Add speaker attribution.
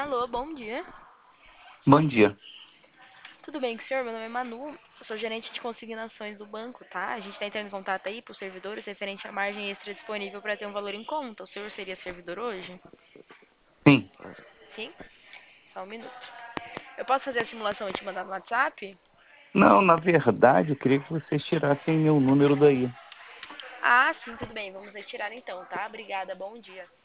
Speaker 1: Alô, bom dia.
Speaker 2: Bom dia.
Speaker 1: Tudo bem com o senhor? Meu nome é Manu, eu sou gerente de consignações do banco, tá? A gente tá entrando em contato aí pros servidores referente à margem extra disponível para ter um valor em conta. O senhor seria servidor hoje?
Speaker 2: Sim.
Speaker 1: Sim? Só um minuto. Eu posso fazer a simulação e te mandar no WhatsApp?
Speaker 2: Não, na verdade, eu queria que vocês tirassem meu número daí.
Speaker 1: Ah, sim, tudo bem. Vamos retirar então, tá? Obrigada, bom dia.